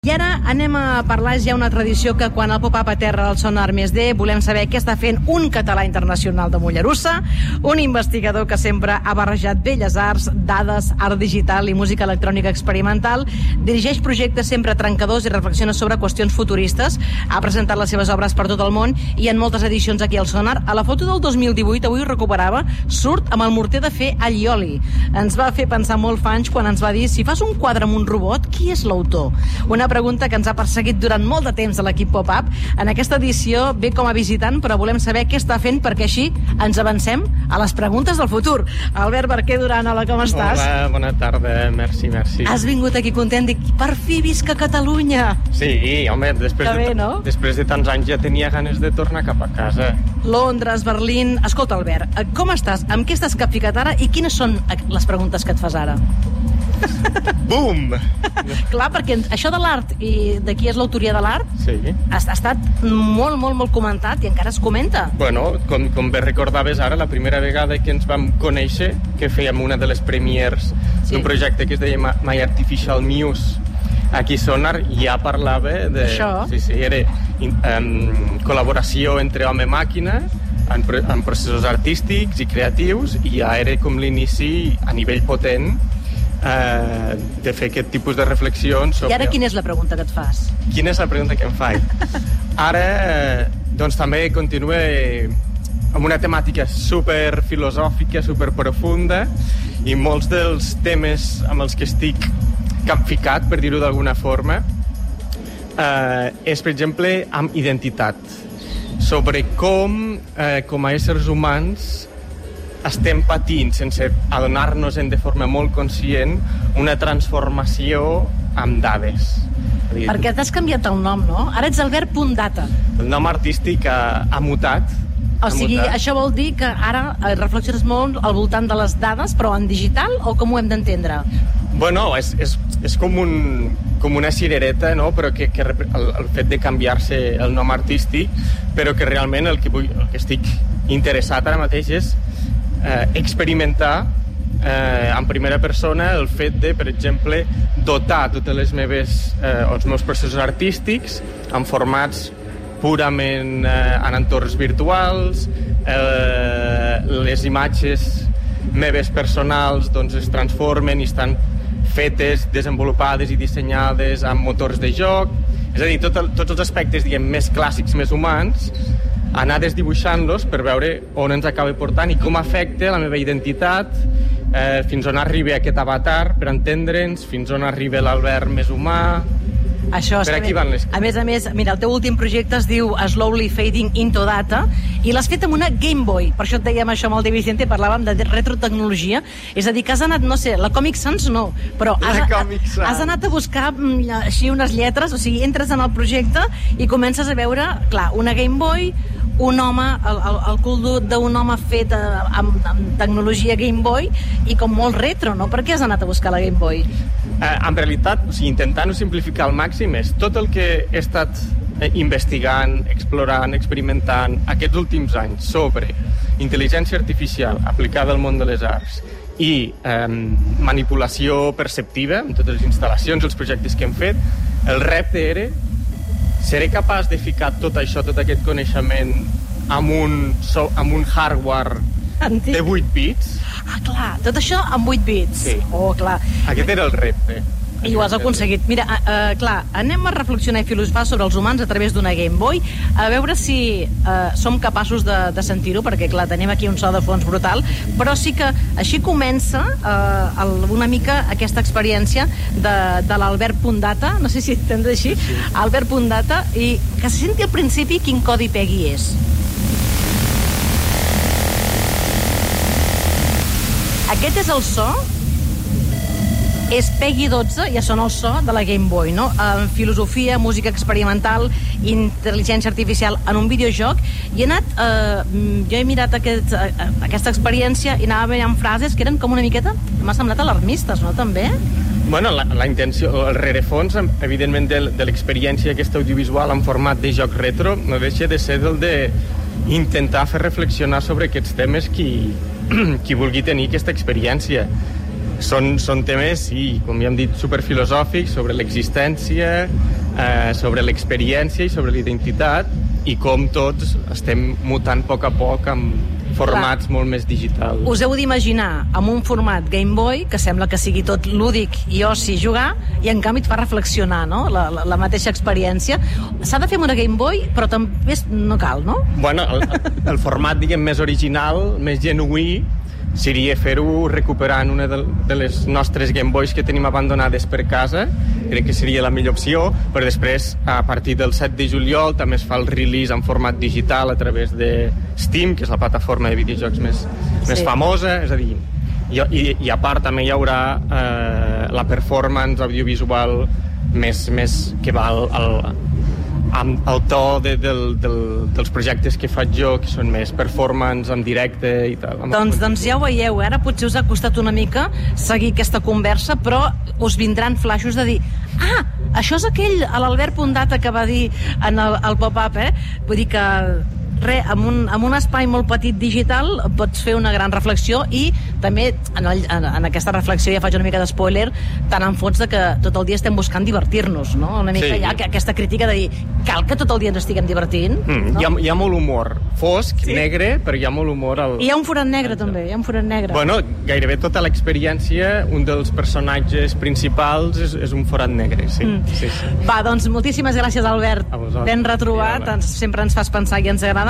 I ara anem a parlar, és ja una tradició que quan el pop-up aterra al Sonar Més D volem saber què està fent un català internacional de Mollerussa, un investigador que sempre ha barrejat belles arts, dades, art digital i música electrònica experimental, dirigeix projectes sempre trencadors i reflexiona sobre qüestions futuristes, ha presentat les seves obres per tot el món i en moltes edicions aquí al Sonar. A la foto del 2018, avui ho recuperava, surt amb el morter de fer allioli. Ens va fer pensar molt fa anys quan ens va dir: si fas un quadre amb un robot, qui és l'autor? Una pregunta que ens ha perseguit durant molt de temps a l'equip Pop-Up. En aquesta edició ve com a visitant, però volem saber què està fent perquè així ens avancem a les preguntes del futur. Albert Barquer Duran, hola, com estàs? Hola, bona tarda, merci. Has vingut aquí content, dic, per fi visca Catalunya! Sí, home, després de tants anys ja tenia ganes de tornar cap a casa. Londres, Berlín... Escolta, Albert, com estàs? Amb què estàs capficat ara i quines són les preguntes que et fas ara? Bum! Clar, perquè això de l'art i de qui és l'autoria de l'art ha estat molt comentat i encara es comenta. Bueno, com bé recordaves ara, la primera vegada que ens vam conèixer, que fèiem una de les premiers d'un projecte que es deia My Artificial Muse, aquí Sonar ja parlava de... Això? Sí, era col·laboració entre home-màquina en processos artístics i creatius, i ja era com l'inici a nivell potent de fer aquest tipus de reflexions sobre... I ara quina és la pregunta que et fas? Quina és la pregunta que em faig? Ara, doncs també continua amb una temàtica super filosòfica, super profunda, i molts dels temes amb els que estic capficat, per dir-ho d'alguna forma, és, per exemple, amb identitat. Sobre com a éssers humans estem patint, sense adonar-nos-en de forma molt conscient, una transformació amb dades. Perquè t'has canviat el nom, no? Ara ets Albert.data. El nom artístic ha mutat. O sigui, això vol dir que ara reflexiones molt al voltant de les dades, però en digital, o com ho hem d'entendre? Bueno, és com una cirereta, no? Però que el fet de canviar-se el nom artístic, però que realment el que estic interessat ara mateix és experimentar en primera persona el fet de, per exemple, dotar totes els meus processos artístics en formats purament en entorns virtuals, les imatges meves personals doncs es transformen i estan fetes, desenvolupades i dissenyades amb motors de joc, és a dir, tots els aspectes, diguem, més clàssics, més humans, anar desdibuixant-los per veure on ens acaba portant i com afecta la meva identitat, fins on arriba aquest avatar, per entendre'ns, fins on arriba l'Albert més humà. Això, per aquí van les coses. A més, mira, el teu últim projecte es diu Slowly Fading into Data i l'has fet amb una Game Boy. Per això et dèiem això amb el David Vicente, parlàvem de retrotecnologia. És a dir, que has anat, no sé, la Comic Sans no, però has anat a buscar així unes lletres, o sigui, entres en el projecte i comences a veure, clar, una Game Boy, un home, el cul d'un home fet amb tecnologia Game Boy i com molt retro, no? Per què has anat a buscar la Game Boy? En realitat, o sigui, intentant-ho simplificar al màxim, és tot el que he estat investigant, explorant, experimentant aquests últims anys sobre intel·ligència artificial aplicada al món de les arts i manipulació perceptiva, amb totes les instal·lacions, els projectes que hem fet. El repte era: seré capaç de ficar tot això, tot aquest coneixement amb un hardware antic de 8 bits? Ah, clar, tot això amb 8 bits. Sí. Oh, clar. Aquest era el repte. I ho has aconseguit. Mira, clar, anem a reflexionar i filosofar sobre els humans a través d'una Game Boy, a veure si som capaços de sentir-ho, perquè, clar, tenim aquí un so de fons brutal, però sí que així comença una mica aquesta experiència de l'Albert.data, no sé si t'hem de dir així, Albert.data, i que se senti al principi quin codi PEGI és. Aquest és el so, és PEGI 12, ja sona el so de la Game Boy, no? En filosofia, música experimental, intel·ligència artificial en un videojoc, i jo he mirat aquesta experiència i anava veient frases que eren com una miqueta, m'ha semblat alarmistes, no, també? Bueno, la intenció, el rerefons, evidentment, de l'experiència aquesta audiovisual en format de joc retro, no deixa de ser el d'intentar fer reflexionar sobre aquests temes qui vulgui tenir aquesta experiència. són temes, sí, com ja hem dit, superfilosòfics, sobre l'existència, sobre l'experiència i sobre l'identitat, i com tots estem mutant a poc amb formats molt més digitals. Us heu d'imaginar amb un format Game Boy, que sembla que sigui tot lúdic i oci jugar, i en canvi et fa reflexionar, no? La mateixa experiència. S'ha de fer amb una Game Boy, però també no cal, no? Bueno, el format, diguem, més original, més genuí, seria fer-ho recuperant una de les nostres Game Boys que tenim abandonades per casa. Crec que seria la millor opció, però després, a partir del 7 de juliol, també es fa el release en format digital a través de Steam, que és la plataforma de videojocs més famosa, és a dir, i a part també hi haurà la performance audiovisual més que va amb el to dels projectes que faig jo, que són més performance en directe i tal. Doncs ja ho veieu, ara potser us ha costat una mica seguir aquesta conversa, però us vindran flaixos de dir això és aquell, l'Albert Pondata que va dir en el pop-up, Vull dir que amb un espai molt petit digital pots fer una gran reflexió, i també en aquesta reflexió ja faig una mica d'espoiler, tant en fots de que tot el dia estem buscant divertir-nos, no? Una mica ja aquesta crítica de dir, cal que tot el dia ens estiguem divertint, no? Hi ha molt humor fosc, negre, però hi ha molt humor I hi ha un forat negre també, hi ha un forat negre. Bueno, gairebé tota l'experiència, un dels personatges principals és un forat negre, sí. Va, doncs moltíssimes gràcies, Albert. A vosaltres. Ben retrobat, sempre ens fas pensar i ens agrada.